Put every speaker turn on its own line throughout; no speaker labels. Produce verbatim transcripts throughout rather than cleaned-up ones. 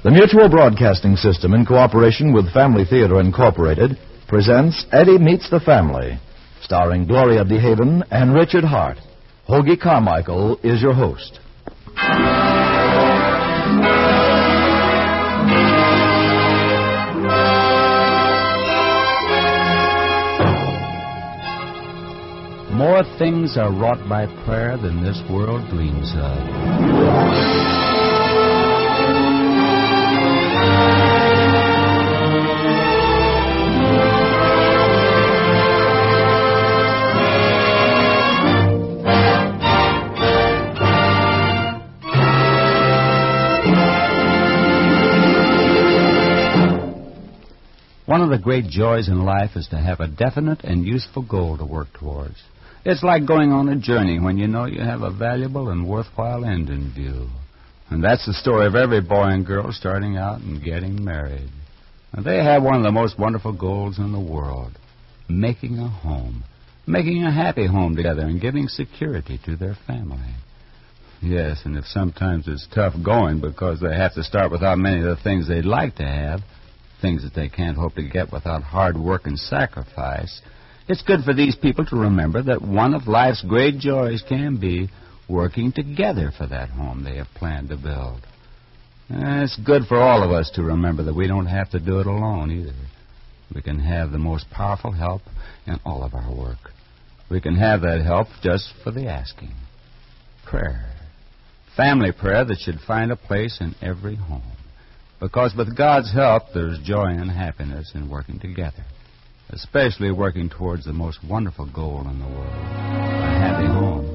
The Mutual Broadcasting System, in cooperation with Family Theater Incorporated, presents Eddie Meets the Family, starring Gloria DeHaven and Richard Hart. Hoagie Carmichael is your host.
More things are wrought by prayer than this world dreams of. One of the great joys in life is to have a definite and useful goal to work towards. It's like going on a journey when you know you have a valuable and worthwhile end in view. And that's the story of every boy and girl starting out and getting married. And they have one of the most wonderful goals in the world, making a home, making a happy home together and giving security to their family. Yes, and if sometimes it's tough going because they have to start without many of the things they'd like to have, things that they can't hope to get without hard work and sacrifice, it's good for these people to remember that one of life's great joys can be working together for that home they have planned to build. And it's good for all of us to remember that we don't have to do it alone either. We can have the most powerful help in all of our work. We can have that help just for the asking. Prayer. Family prayer that should find a place in every home. Because with God's help, there's joy and happiness in working together, especially working towards the most wonderful goal in the world, a happy home.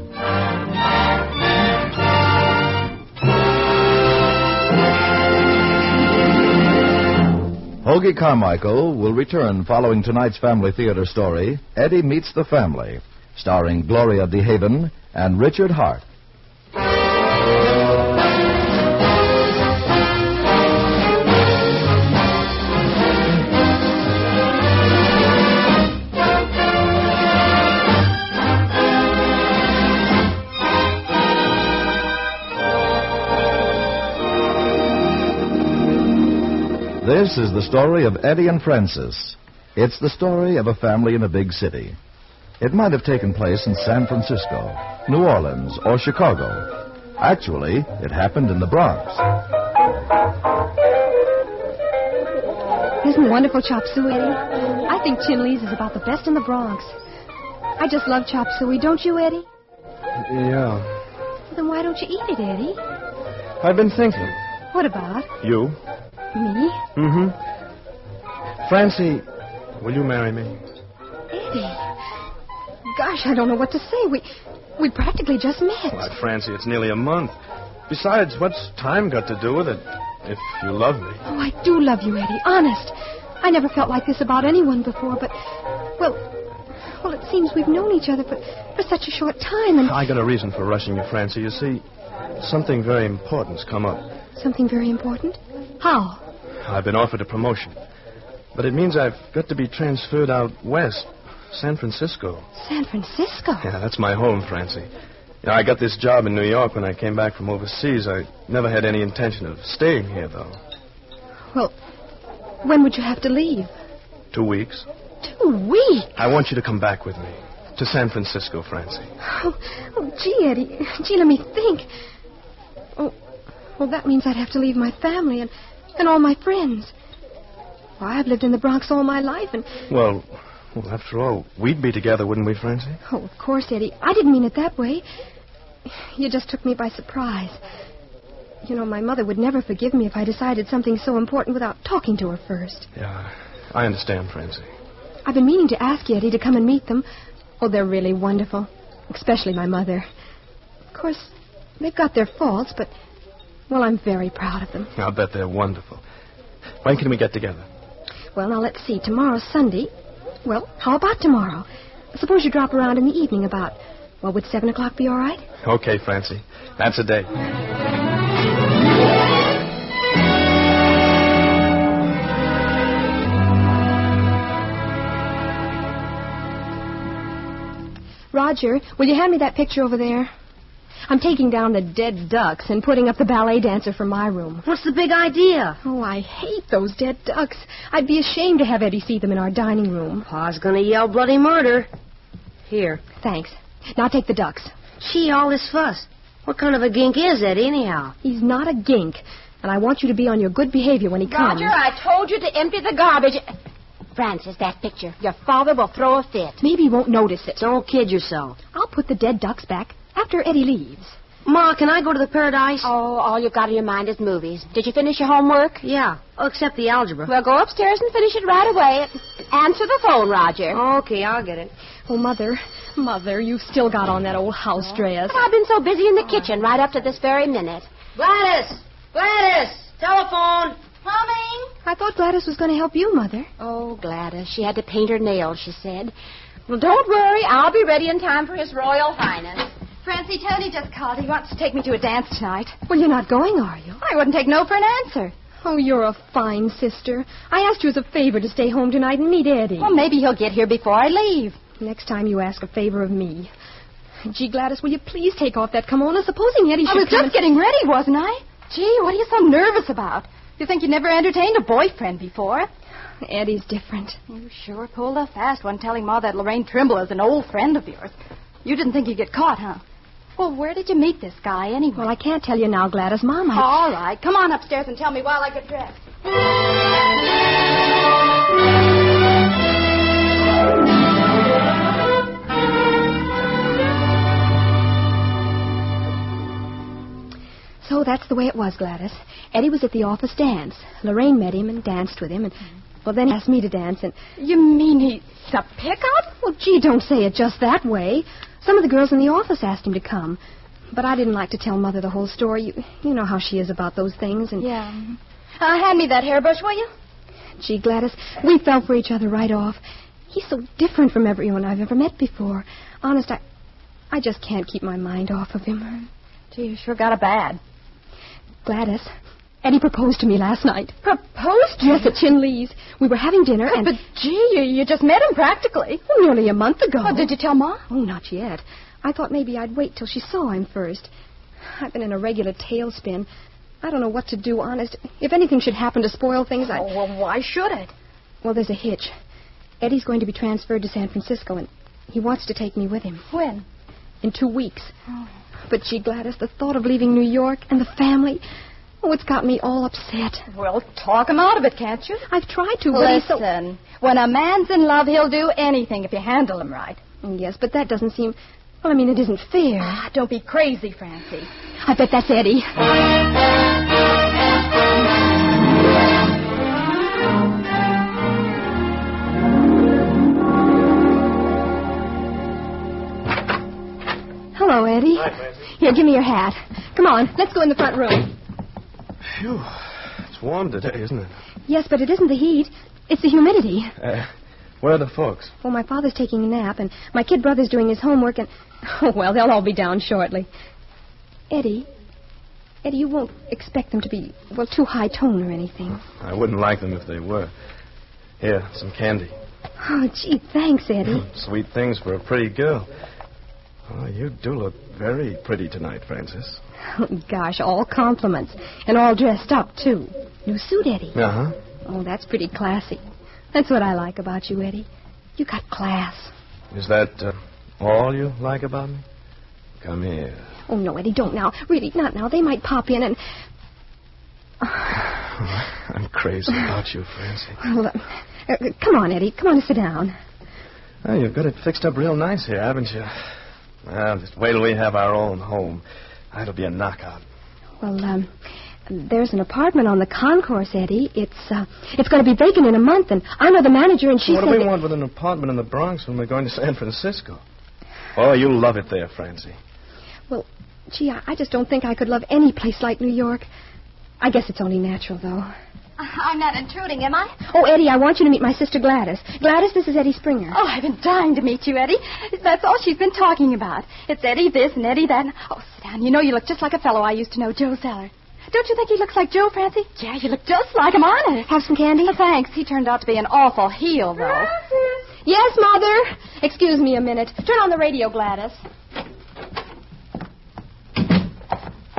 Hoagie Carmichael will return following tonight's Family Theater story, Eddie Meets the Family, starring Gloria DeHaven and Richard Hart. This is the story of Eddie and Frances. It's the story of a family in a big city. It might have taken place in San Francisco, New Orleans, or Chicago. Actually, it happened in the Bronx.
Isn't wonderful chop suey, Eddie? I think Chinley's is about the best in the Bronx. I just love chop suey, don't you, Eddie?
Yeah.
Well, then why don't you eat it, Eddie?
I've been thinking.
What about?
You?
Me?
Mm-hmm. Francie, will you marry me?
Eddie. Gosh, I don't know what to say. We we practically just met.
Why, Francie, it's nearly a month. Besides, what's time got to do with it, if you love me?
Oh, I do love you, Eddie. Honest. I never felt like this about anyone before, but, well, well, it seems we've known each other for, for such a short time, and...
I got a reason for rushing you, Francie. You see, something very important's come up.
Something very important? How?
I've been offered a promotion. But it means I've got to be transferred out west, San Francisco.
San Francisco?
Yeah, that's my home, Francie. You know, I got this job in New York when I came back from overseas. I never had any intention of staying here, though.
Well, when would you have to leave?
Two weeks.
Two weeks?
I want you to come back with me to San Francisco, Francie.
Oh, oh gee, Eddie. Gee, let me think. Oh, well, that means I'd have to leave my family and... And all my friends. Well, I've lived in the Bronx all my life, and...
Well, well, after all, we'd be together, wouldn't we, Francie?
Oh, of course, Eddie. I didn't mean it that way. You just took me by surprise. You know, my mother would never forgive me if I decided something so important without talking to her first.
Yeah, I understand, Francie.
I've been meaning to ask you, Eddie, to come and meet them. Oh, they're really wonderful. Especially my mother. Of course, they've got their faults, but... Well, I'm very proud of them.
I'll bet they're wonderful. When can we get together?
Well, now, let's see. Tomorrow's Sunday. Well, how about tomorrow? Suppose you drop around in the evening about... Well, would seven o'clock be all right?
Okay, Francie. That's a date.
Roger, will you hand me that picture over there? I'm taking down the dead ducks and putting up the ballet dancer for my room.
What's the big idea?
Oh, I hate those dead ducks. I'd be ashamed to have Eddie see them in our dining room.
Pa's gonna yell bloody murder. Here.
Thanks. Now take the ducks.
Gee, all this fuss. What kind of a gink is Eddie, anyhow?
He's not a gink, and I want you to be on your good behavior when he comes.
Roger, I told you to empty the garbage. Francis, that picture. Your father will throw a fit.
Maybe he won't notice it.
Don't kid yourself.
I'll put the dead ducks back after Eddie leaves.
Ma, can I go to the Paradise?
Oh, all you've got in your mind is movies. Did you finish your homework?
Yeah. Oh, except the algebra.
Well, go upstairs and finish it right away. Answer the phone, Roger.
Okay, I'll get it.
Oh, Mother, Mother, you've still got on that old house dress.
I've been so busy in the kitchen right up to this very minute.
Gladys! Gladys! Telephone!
Coming.
I thought Gladys was going to help you, Mother.
Oh, Gladys. She had to paint her nails, she said. Well, don't worry. I'll be ready in time for His Royal Highness.
Francie, Tony just called. He wants to take me to a dance tonight.
Well, you're not going, are you?
I wouldn't take no for an answer.
Oh, you're a fine sister. I asked you as a favor to stay home tonight and meet Eddie.
Well, maybe he'll get here before I leave.
Next time you ask a favor of me. Gee, Gladys, will you please take off that kimono? Supposing Eddie should
I was
come
just
and...
getting ready, wasn't I? Gee, what are you so nervous about? You think you never entertained a boyfriend before?
Eddie's different.
You sure pulled a fast one telling Ma that Lorraine Trimble is an old friend of yours. You didn't think you'd get caught, huh? Well, where did you meet this guy, anyway?
Well, I can't tell you now, Gladys. Mom, I...
All right. Come on upstairs and tell me while I get dressed.
So that's the way it was, Gladys. Eddie was at the office dance. Lorraine met him and danced with him, and, well, then he asked me to dance, and...
You mean he's a pickup?
Well, gee, don't say it just that way. Some of the girls in the office asked him to come. But I didn't like to tell Mother the whole story. You, you know how she is about those things, and...
Yeah. Uh, hand me that hairbrush, will you?
Gee, Gladys, we fell for each other right off. He's so different from everyone I've ever met before. Honest, I, I just can't keep my mind off of him.
Gee, you sure got a bad.
Gladys, Eddie proposed to me last night.
Proposed to
Yes, at Chin Lee's. We were having dinner, and...
But, gee, you, you just met him practically.
Oh, nearly a month ago.
Oh, did you tell Ma?
Oh, not yet. I thought maybe I'd wait till she saw him first. I've been in a regular tailspin. I don't know what to do, honest. If anything should happen to spoil things, I...
Oh, well, why should it?
Well, there's a hitch. Eddie's going to be transferred to San Francisco, and he wants to take me with him.
When?
In two weeks. Oh. But, gee, Gladys, the thought of leaving New York and the family... Oh, it's got me all upset.
Well, talk him out of it, can't you?
I've tried to, but he's so...
Listen, when a man's in love, he'll do anything if you handle him right.
Yes, but that doesn't seem... Well, I mean, it isn't fair.
Ah, don't be crazy, Francie.
I bet that's Eddie. Hello, Eddie.
Hi, Francie.
Here, give me your hat. Come on, let's go in the front room.
Phew. It's warm today, isn't it?
Yes, but it isn't the heat. It's the humidity.
Uh, where are the folks?
Well, my father's taking a nap, and my kid brother's doing his homework, and... Oh, well, they'll all be down shortly. Eddie, Eddie, you won't expect them to be, well, too high tone or anything.
I wouldn't like them if they were. Here, some candy.
Oh, gee, thanks, Eddie.
Sweet things for a pretty girl. Oh, you do look very pretty tonight, Francis.
Oh, gosh, all compliments. And all dressed up, too. New suit, Eddie.
Uh-huh.
Oh, that's pretty classy. That's what I like about you, Eddie. You got class.
Is that uh, all you like about me? Come here.
Oh, no, Eddie, don't now. Really, not now. They might pop in and...
I'm crazy about you, Francie.
Well, uh, uh, come on, Eddie. Come on and sit down.
Oh, you've got it fixed up real nice here, haven't you? Well, just wait till we have our own home. That'll be a knockout.
Well, um, there's an apartment on the concourse, Eddie. It's, uh, it's going to be vacant in a month, and I know the manager, and she
what
said...
What do we
that...
want with an apartment in the Bronx when we're going to San Francisco? Oh, you'll love it there, Francie.
Well, gee, I, I just don't think I could love any place like New York. I guess it's only natural, though.
I'm not intruding, am I?
Oh, Eddie, I want you to meet my sister Gladys. Gladys, this is Eddie Springer.
Oh, I've been dying to meet you, Eddie. That's all she's been talking about. It's Eddie this and Eddie that. Oh, sit down. You know you look just like a fellow I used to know, Joe Zeller. Don't you think he looks like Joe, Francie? Yeah, you look just like him, honest.
Have some candy?
Oh, thanks. He turned out to be an awful heel, though.
Yes, Mother? Excuse me a minute. Turn on the radio, Gladys.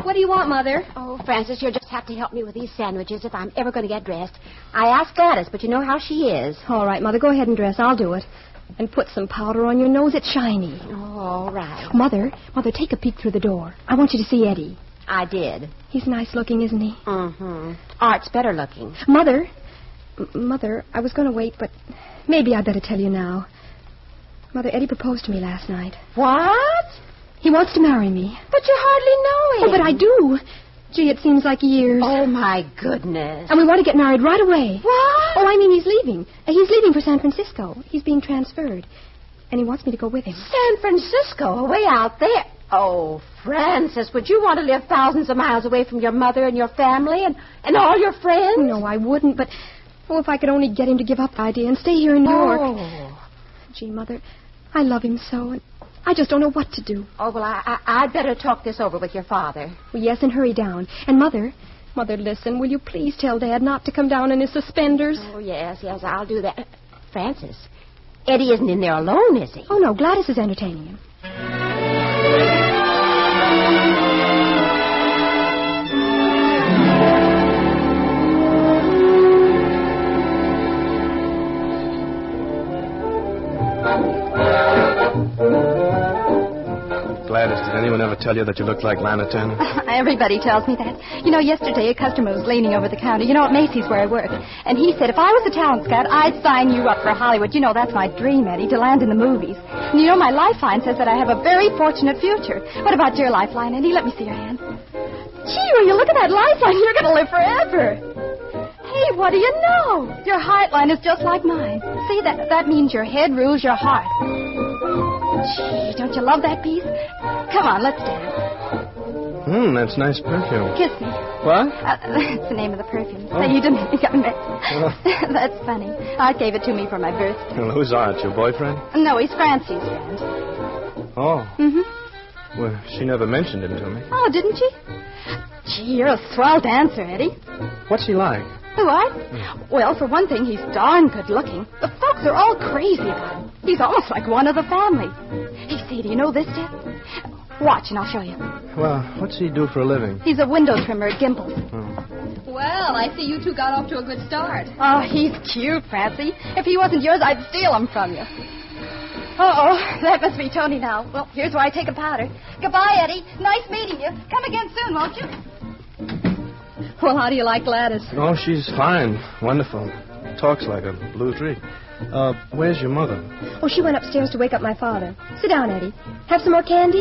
What do you want, Mother?
Oh, Francis, you'll just have to help me with these sandwiches if I'm ever going to get dressed. I asked Gladys, but you know how she is.
All right, Mother, go ahead and dress. I'll do it. And put some powder on your nose. It's shiny.
Oh, all right.
Mother, Mother, take a peek through the door. I want you to see Eddie.
I did.
He's nice looking, isn't he?
Mm-hmm. Art's better looking.
Mother, M- Mother, I was going to wait, but maybe I'd better tell you now. Mother, Eddie proposed to me last night.
What?
He wants to marry me.
But you hardly know him.
Oh, but I do. Gee, it seems like years.
Oh, my goodness.
And we want to get married right away.
What?
Oh, I mean, he's leaving. Uh, He's leaving for San Francisco. He's being transferred. And he wants me to go with him.
San Francisco, way out there. Oh, Francis, would you want to live thousands of miles away from your mother and your family and, and all your friends?
No, I wouldn't, but... Oh, if I could only get him to give up the idea and stay here in New York.
Oh.
Gee, Mother, I love him so, and I just don't know what to do.
Oh, well, I, I, I'd better talk this over with your father.
Well, yes, and hurry down. And Mother, Mother, listen, will you please tell Dad not to come down in his suspenders?
Oh, yes, yes, I'll do that. Francis, Eddie isn't in there alone, is he?
Oh, no, Gladys is entertaining him.
Gladys, did anyone ever tell you that you looked like Lana Turner?
Everybody tells me that. You know, yesterday a customer was leaning over the counter, you know, at Macy's where I work. And he said, if I was a talent scout, I'd sign you up for Hollywood. You know, that's my dream, Eddie, to land in the movies. And you know, my lifeline says that I have a very fortunate future. What about your lifeline, Eddie? Let me see your hand. Gee, when you look at that lifeline, you're going to live forever. Hey, what do you know? Your heart line is just like mine. See, that that means your head rules your heart. Gee, don't you love that piece? Come on, let's dance.
Hmm, that's nice perfume.
Kiss me.
What?
Uh, that's the name of the perfume.
Oh.
Say, you didn't think I meant.
Oh.
That's funny. Art gave it to me for my birthday.
Well, who's Art, your boyfriend?
No, he's Francie's friend.
Oh.
Mm-hmm.
Well, she never mentioned him to me.
Oh, didn't she? Gee, you're a swell dancer, Eddie.
What's he like?
Who, Art? Well, for one thing, he's darn good looking. The folks are all crazy about him. He's almost like one of the family. Hey, see, do you know this, Jeff? Watch, and I'll show you.
Well, what's he do for a living?
He's a window trimmer at Gimbel's.
Oh.
Well, I see you two got off to a good start.
Oh, he's cute, Francie. If he wasn't yours, I'd steal him from you. Uh-oh, that must be Tony now. Well, here's where I take a powder. Goodbye, Eddie. Nice meeting you. Come again soon, won't you?
Well, how do you like Gladys?
Oh, she's fine. Wonderful. Talks like a blue tree. Uh, where's your mother?
Oh, she went upstairs to wake up my father. Sit down, Eddie. Have some more candy?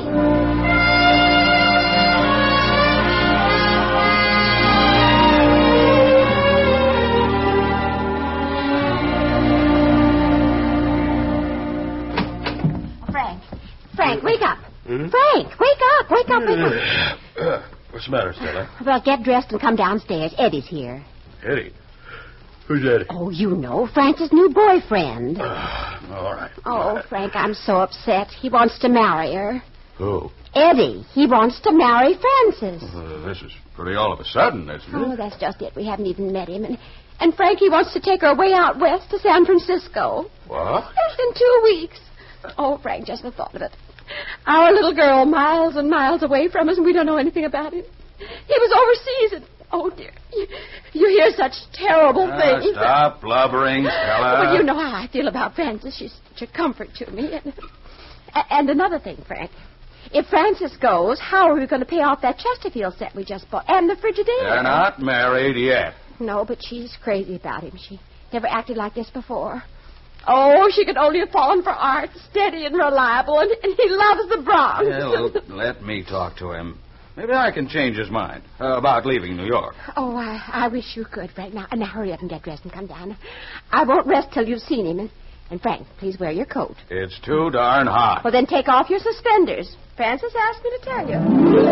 Frank. Frank, wake up.
Hmm?
Frank, wake up, wake up, wake up.
Uh, what's the matter, Stella?
Well, get dressed and come downstairs. Eddie's here.
Eddie? Who's Eddie?
Oh, you know, Francis' new boyfriend.
Uh, all right.
Oh, Frank, I'm so upset. He wants to marry her.
Who?
Eddie. He wants to marry Francis.
Uh, this is pretty all of a sudden, isn't
Oh,
it?
that's just it. We haven't even met him. And, and Frank, he wants to take her way out west to San Francisco.
What?
In two weeks. Oh, Frank, just the thought of it. Our little girl miles and miles away from us, and we don't know anything about him. He was overseas, and, oh, dear, you, you hear such terrible
Ah,
things.
stop blubbering, Stella.
Well, you know how I feel about Frances. She's such a comfort to me. And, and another thing, Frank. If Frances goes, how are we going to pay off that Chesterfield set we just bought? And the Frigidaire?
They're not married yet.
No, but she's crazy about him. She never acted like this before. Oh, she could only have fallen for Art, steady and reliable, and, and he loves the Bronx.
Well, let me talk to him. Maybe I can change his mind uh, about leaving New York.
Oh, I, I wish you could, Frank. Now, now, hurry up and get dressed and come down. I won't rest till you've seen him. And, and Frank, please wear your coat.
It's too darn hot.
Well, then take off your suspenders. Francis asked me to tell you.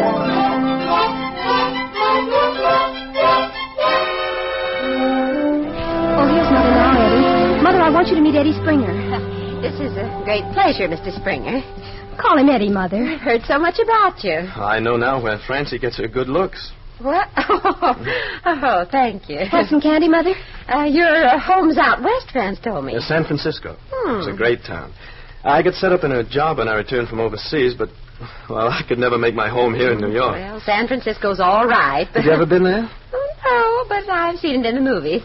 Oh, here's Mother now, Eddie. Mother, I want you to meet Eddie Springer.
This is a great pleasure, Mister Springer.
Call him Eddie, Mother.
I've heard so much about you.
I know now where Francie gets her good looks.
What? Oh, oh thank you.
Have some candy, Mother?
Uh, your uh, home's out west, Franz told me.
Uh, San Francisco.
Hmm.
It's a great town. I get set up in a job when I return from overseas, but Well, I could never make my home here in New York.
Well, San Francisco's all right. But...
Have you ever been there?
Oh, no, but I've seen it in the movies.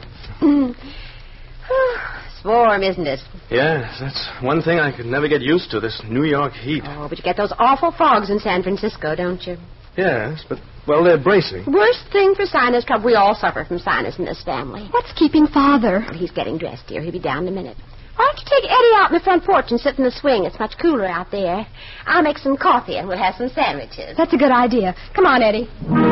It's warm, isn't it?
Yes, that's one thing I could never get used to, this New York heat.
Oh, but you get those awful fogs in San Francisco, don't you?
Yes, but, well, they're bracing.
Worst thing for sinus trouble. We all suffer from sinus in this family.
What's keeping Father?
Well, he's getting dressed, dear. He'll be down in a minute. Why don't you take Eddie out in the front porch and sit in the swing? It's much cooler out there. I'll make some coffee and we'll have some sandwiches.
That's a good idea. Come on, Eddie.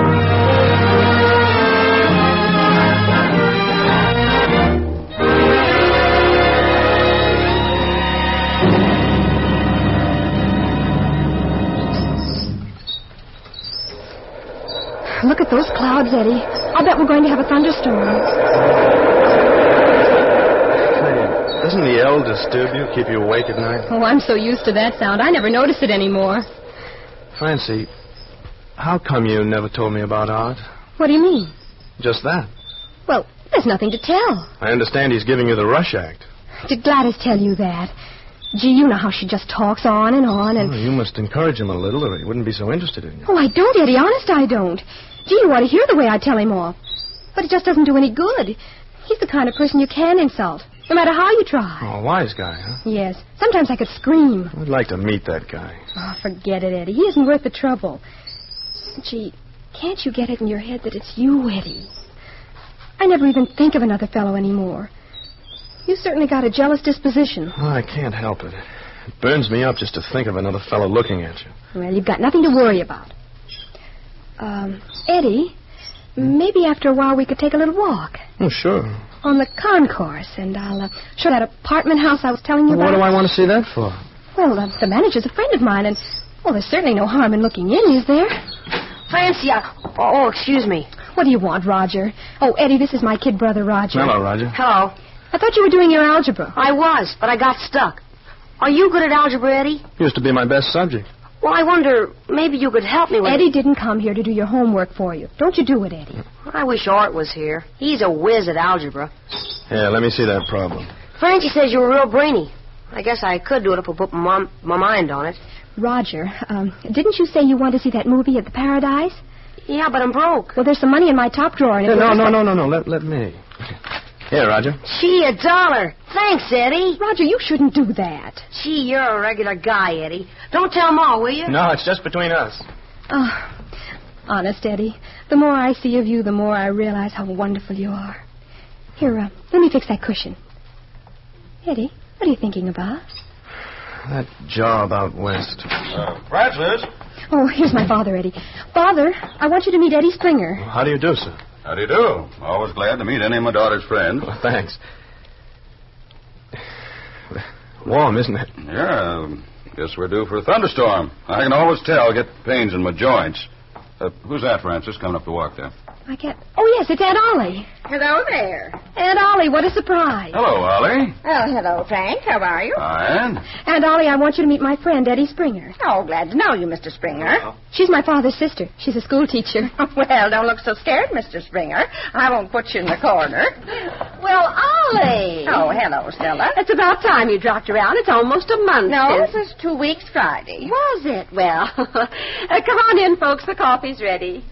Look at those clouds, Eddie. I'll bet we're going to have a thunderstorm.
Hey, doesn't the L disturb you, keep you awake at night?
Oh, I'm so used to that sound, I never notice it anymore.
Francie, how come you never told me about Art?
What do you mean?
Just that.
Well, there's nothing to tell.
I understand he's giving you the Rush Act.
Did Gladys tell you that? Gee, you know how she just talks on and on and...
Oh, you must encourage him a little or he wouldn't be so interested in you.
Oh, I don't, Eddie. Honest, I don't. Gee, you ought to hear the way I tell him off. But it just doesn't do any good. He's the kind of person you can insult, no matter how you try.
Oh, a wise guy, huh?
Yes. Sometimes I could scream.
I'd like to meet that guy.
Oh, forget it, Eddie. He isn't worth the trouble. Gee, can't you get it in your head that it's you, Eddie? I never even think of another fellow anymore. You certainly got a jealous disposition.
Oh, I can't help it. It burns me up just to think of another fellow looking at you.
Well, you've got nothing to worry about. Um, Eddie, maybe after a while we could take a little walk.
Oh, sure.
On the concourse, and I'll uh, show that apartment house I was telling you
Well,
about.
what do I want to see that for?
Well, uh, the manager's a friend of mine, and, well, there's certainly no harm in looking in, is there?
Francie, I... Oh, excuse me.
What do you want, Roger? Oh, Eddie, this is my kid brother, Roger.
Hello, Roger.
Hello.
I thought you were doing your algebra.
I was, but I got stuck. Are you good at algebra, Eddie?
Used to be my best subject.
Well, I wonder, maybe you could help me with...
Eddie didn't come here to do your homework for you. Don't you do it, Eddie.
I wish Art was here. He's a whiz at algebra.
Yeah, let me see that problem.
Francie says you were real brainy. I guess I could do it if I put my, my mind on it.
Roger, um, didn't you say you wanted to see that movie at the Paradise?
Yeah, but I'm broke.
Well, there's some money in my top drawer. And
Yeah,
it
no,
was-
no, no, no, no. Let, let me. Here, Roger.
Gee, a dollar. Thanks, Eddie.
Roger, you shouldn't do that.
Gee, you're a regular guy, Eddie. Don't tell Ma, will you?
No, it's just between us.
Oh, honest, Eddie, the more I see of you, the more I realize how wonderful you are. Here, uh, let me fix that cushion. Eddie, what are you thinking about?
That job out west.
Uh, Francis.
Oh, here's my father, Eddie. Father, I want you to meet Eddie Springer.
How do you do, sir?
How do you do? Always glad to meet any of my daughter's friends.
Well, thanks. Warm, isn't it?
Yeah, guess we're due for a thunderstorm. I can always tell. Get pains in my joints. Uh, who's that, Francis, coming up the walk there?
I can't... Oh, yes, it's Aunt Ollie.
Hello there.
Aunt Ollie, what a surprise.
Hello, Ollie.
Oh, hello, Frank. How are you?
Fine.
Aunt Ollie, I want you to meet my friend, Eddie Springer.
Oh, glad to know you, Mister Springer.
She's my father's sister. She's a school teacher.
Well, don't look so scared, Mister Springer. I won't put you in the corner. Well, Ollie. Oh, hello, Stella.
It's about time you dropped around. It's almost a month.
No,
since-
it was two weeks Friday.
Was it? Well, uh, come on in, folks. The coffee's ready.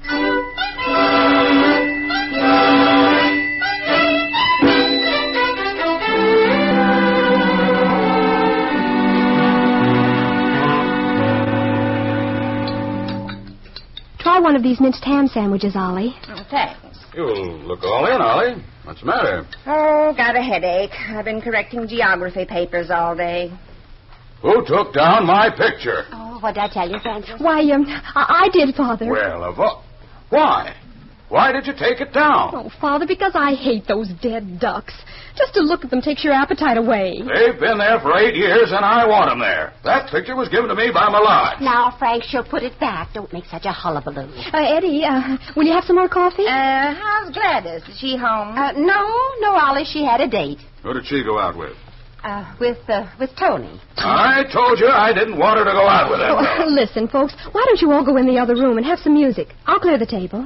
Try one of these minced ham sandwiches, Ollie.
Oh, thanks.
You look all in, Ollie. What's the matter?
Oh, got a headache. I've been correcting geography papers all day.
Who took down my picture?
Oh, what did I tell you, Francis?
Why, um, I, I did, Father.
Well, of all... Why? Why did you take it down?
Oh, Father, because I hate those dead ducks. Just to look at them takes your appetite away.
They've been there for eight years, and I want them there. That picture was given to me by my lodge.
Now, Frank, she'll put it back. Don't make such a hullabaloo.
Uh, Eddie, uh, will you have some more coffee?
Uh, how's Gladys? Is she home?
Uh, no, no, Ollie, she had a date.
Who did she go out with?
Uh, with, uh, with Tony.
I told you I didn't want her to go out with him.
Oh, listen, folks, why don't you all go in the other room and have some music? I'll clear the table.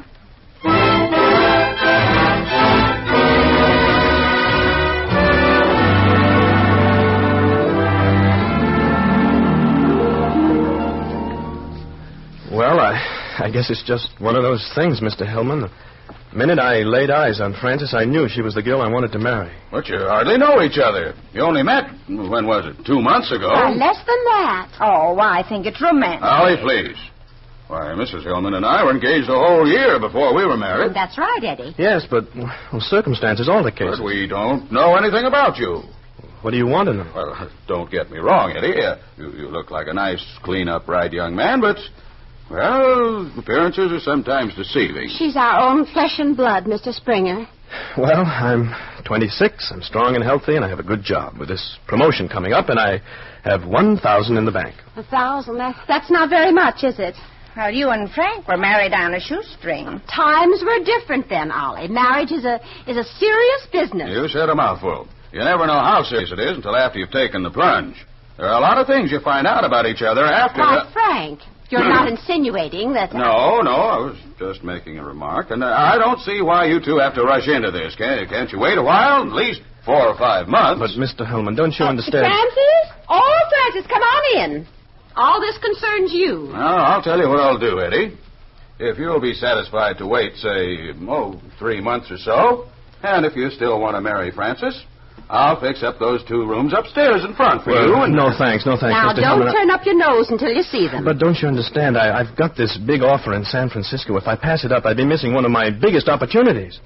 I guess it's just one of those things, Mister Hillman. The minute I laid eyes on Frances, I knew she was the girl I wanted to marry.
But you hardly know each other. You only met, when was it, two months ago?
Uh, less than that.
Oh, I think it's romantic.
Ollie, please. Why, Missus Hillman and I were engaged a whole year before we were married.
That's right, Eddie.
Yes, but well, circumstances alter cases.
But we don't know anything about you.
What do you want to know?
Well, don't get me wrong, Eddie. Uh, you, you look like a nice, clean, upright young man, but, well, appearances are sometimes deceiving.
She's our own flesh and blood, Mister Springer.
Well, I'm twenty-six. I'm strong and healthy, and I have a good job with this promotion coming up, and I have one thousand in the bank.
A thousand? That, that's not very much, is it?
Well, you and Frank were married on a shoestring.
Times were different then, Ollie. Marriage is a is a serious business.
You said a mouthful. You never know how serious it is until after you've taken the plunge. There are a lot of things you find out about each other after...
Why,
the...
Frank, you're not insinuating that...
No, no, I was just making a remark, and I don't see why you two have to rush into this. Can't, can't you wait a while? At least four or five months.
But, Mister Hillman, don't you understand...
Francis? Oh, Francis, come on in. All this concerns you.
Well, I'll tell you what I'll do, Eddie. If you'll be satisfied to wait, say, oh, three months or so, and if you still want to marry Frances, I'll fix up those two rooms upstairs in front for
well,
you. And...
No, thanks, no thanks,
Now,
Mister
don't
Hillman.
turn up your nose until you see them.
But don't you understand? I, I've got this big offer in San Francisco. If I pass it up, I'd be missing one of my biggest opportunities.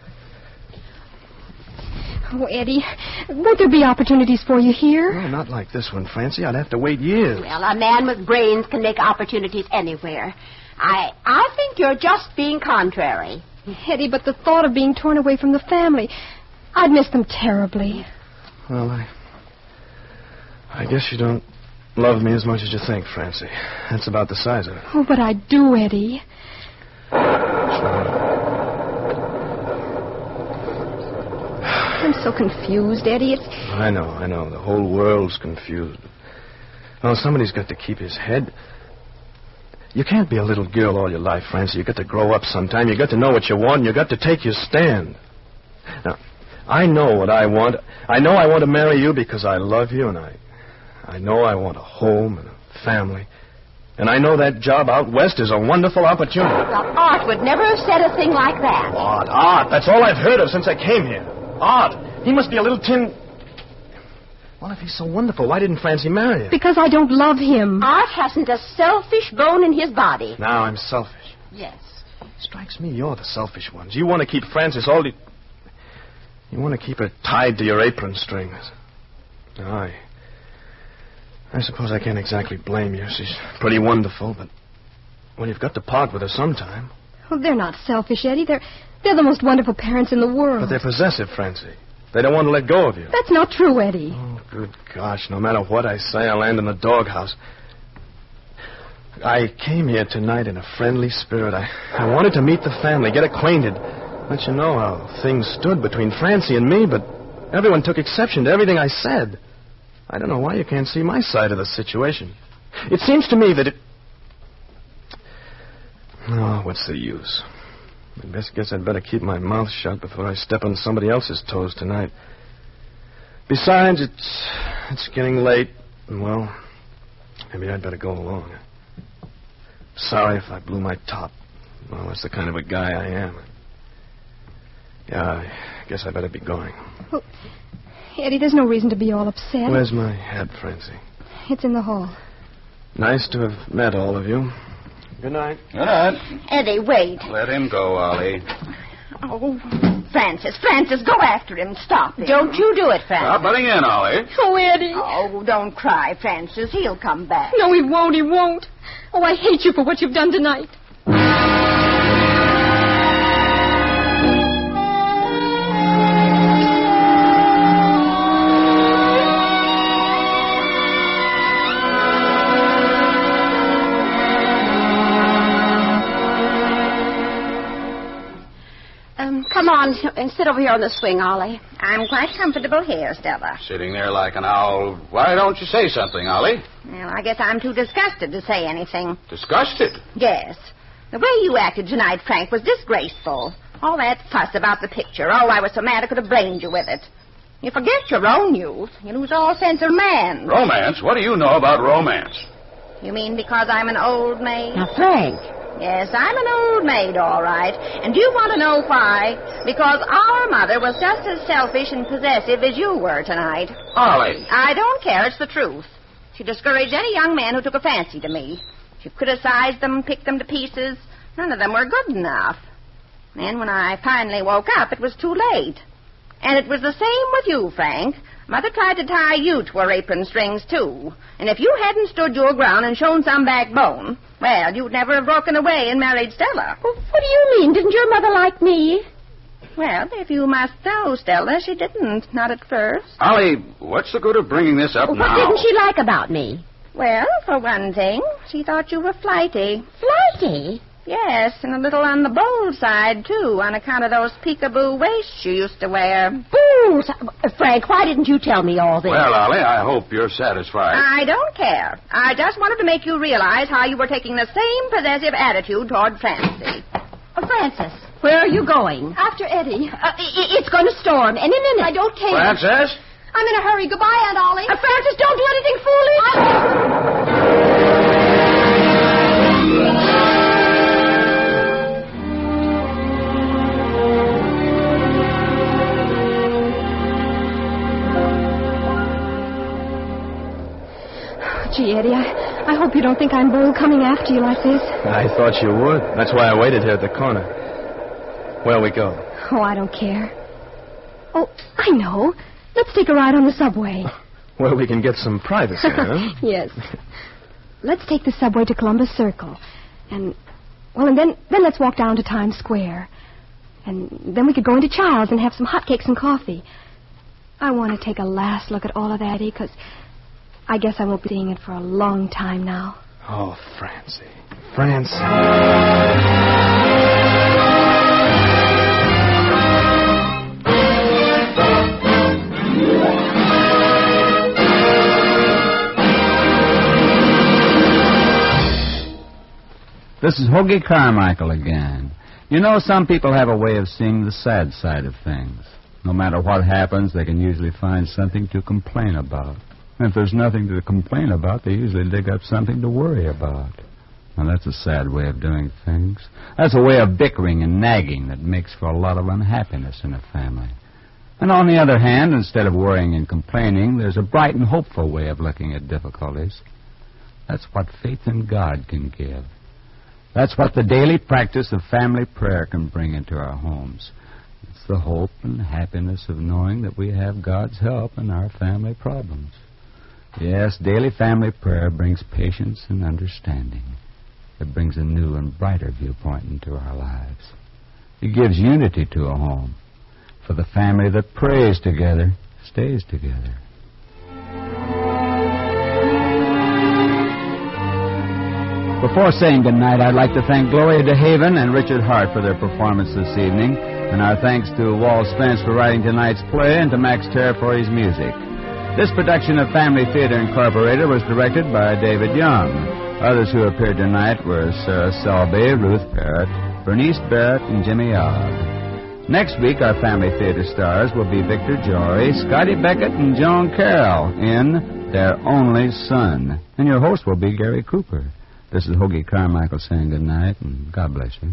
Oh, Eddie, won't there be opportunities for you here?
No, not like this one, Francie. I'd have to wait years.
Well, a man with brains can make opportunities anywhere. I I think you're just being contrary.
Eddie, but the thought of being torn away from the family, I'd miss them terribly.
Well, I... I guess you don't love me as much as you think, Francie. That's about the size of it.
Oh, but I do, Eddie. I'm so confused, Eddie. It's...
I know, I know. The whole world's confused. Well, somebody's got to keep his head. You can't be a little girl all your life, Francie. You got to grow up sometime. You got to know what you want, and you got to take your stand. Now, I know what I want. I know I want to marry you because I love you, and I, I know I want a home and a family. And I know that job out west is a wonderful opportunity.
Well, Art would never have said a thing like that.
Art, Art. That's all I've heard of since I came here. Art. He must be a little tin... Well, if he's so wonderful, why didn't Francie marry him?
Because I don't love him.
Art hasn't a selfish bone in his body.
Now I'm selfish.
Yes.
Strikes me you're the selfish ones. You want to keep Frances all... The... You want to keep her tied to your apron strings. Now, I... I suppose I can't exactly blame you. She's pretty wonderful, but... Well, you've got to part with her sometime.
Oh, they're not selfish, Eddie. They're, they're the most wonderful parents in the world.
But they're possessive, Francie. They don't want to let go of you.
That's not true, Eddie.
Oh, good gosh. No matter what I say, I'll land in the doghouse. I came here tonight in a friendly spirit. I, I wanted to meet the family, get acquainted, let you know how things stood between Francie and me, but everyone took exception to everything I said. I don't know why you can't see my side of the situation. It seems to me that it... Oh, what's the use? I best guess I'd better keep my mouth shut before I step on somebody else's toes tonight. Besides, it's it's getting late, and, well, maybe I'd better go along. Sorry if I blew my top. Well, that's the kind of a guy I am. Yeah, I guess I better be going.
Well, Eddie, there's no reason to be all upset.
Where's my hat, Francie?
It's in the hall.
Nice to have met all of you. Good night.
Good night.
Eddie, wait.
Let him go, Ollie.
Oh, Francis, Francis, go after him. Stop him. Don't you do it, Francis.
Stop butting in, Ollie.
Oh, Eddie.
Oh, don't cry, Francis. He'll come back.
No, he won't. He won't. Oh, I hate you for what you've done tonight.
Come on, and sit over here on the swing, Ollie.
I'm quite comfortable here, Stella.
Sitting there like an owl. Why don't you say something, Ollie?
Well, I guess I'm too disgusted to say anything.
Disgusted?
Yes. The way you acted tonight, Frank, was disgraceful. All that fuss about the picture. Oh, I was so mad I could have brained you with it. You forget your own youth. You lose all sense of man.
Romance? What do you know about romance?
You mean because I'm an old maid? Now, Frank, Yes, I'm an old maid, all right. And do you want to know why? Because our mother was just as selfish and possessive as you were tonight.
Ollie.
I don't care. It's the truth. She discouraged any young man who took a fancy to me. She criticized them, picked them to pieces. None of them were good enough. Then when I finally woke up, it was too late. And it was the same with you, Frank. Mother tried to tie you to her apron strings, too. And if you hadn't stood your ground and shown some backbone, well, you'd never have broken away and married Stella.
Well, what do you mean? Didn't your mother like me?
Well, if you must know, Stella, she didn't. Not at first.
Ollie, what's the good of bringing this up
Well,
now?
what didn't she like about me?
Well, for one thing, she thought you were flighty.
Flighty?
Yes, and a little on the bold side, too, on account of those peekaboo waists you used to wear.
Booze! Frank, why didn't you tell me all this?
Well, Ollie, I hope you're satisfied.
I don't care. I just wanted to make you realize how you were taking the same possessive attitude toward Francie.
Uh, Francis, where are you going?
After Eddie.
Uh, i- it's going to storm any minute.
I don't care.
Frances?
I'm in a hurry. Goodbye, Aunt Ollie.
Uh, Francis, don't do anything foolish.
Gee, Eddie, I, I hope you don't think I'm bold coming after you like this.
I thought you would. That's why I waited here at the corner. Where we go?
Oh, I don't care. Oh, I know. Let's take a ride on the subway.
Where we can get some privacy, huh?
Yes. Let's take the subway to Columbus Circle. And, well, and then, then let's walk down to Times Square. And then we could go into Child's and have some hotcakes and coffee. I want to take a last look at all of that, Eddie, because I guess I won't be seeing it for a long time now.
Oh, Francie. Francie.
This is Hoagie Carmichael again. You know, some people have a way of seeing the sad side of things. No matter what happens, they can usually find something to complain about. And if there's nothing to complain about, they usually dig up something to worry about. Now, that's a sad way of doing things. That's a way of bickering and nagging that makes for a lot of unhappiness in a family. And on the other hand, instead of worrying and complaining, there's a bright and hopeful way of looking at difficulties. That's what faith in God can give. That's what the daily practice of family prayer can bring into our homes. It's the hope and happiness of knowing that we have God's help in our family problems. Yes, daily family prayer brings patience and understanding. It brings a new and brighter viewpoint into our lives. It gives unity to a home. For the family that prays together stays together. Before saying goodnight, I'd like to thank Gloria DeHaven and Richard Hart for their performance this evening, and our thanks to Walt Spence for writing tonight's play and to Max Terr for his music. This production of Family Theater Incorporated was directed by David Young. Others who appeared tonight were Sarah Selby, Ruth Barrett, Bernice Barrett, and Jimmy Ogg. Next week, our Family Theater stars will be Victor Jory, Scotty Beckett, and Joan Carroll in Their Only Son. And your host will be Gary Cooper. This is Hoagie Carmichael saying good night, and God bless you.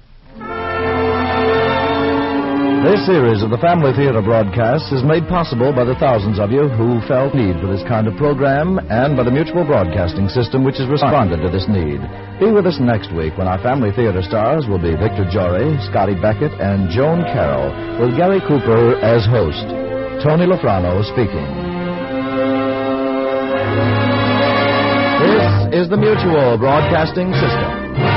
This series of the Family Theater broadcasts is made possible by the thousands of you who felt need for this kind of program and by the Mutual Broadcasting System, which has responded to this need. Be with us next week when our Family Theater stars will be Victor Jory, Scotty Beckett, and Joan Carroll, with Gary Cooper as host. Tony Lafrano speaking. This is the Mutual Broadcasting System.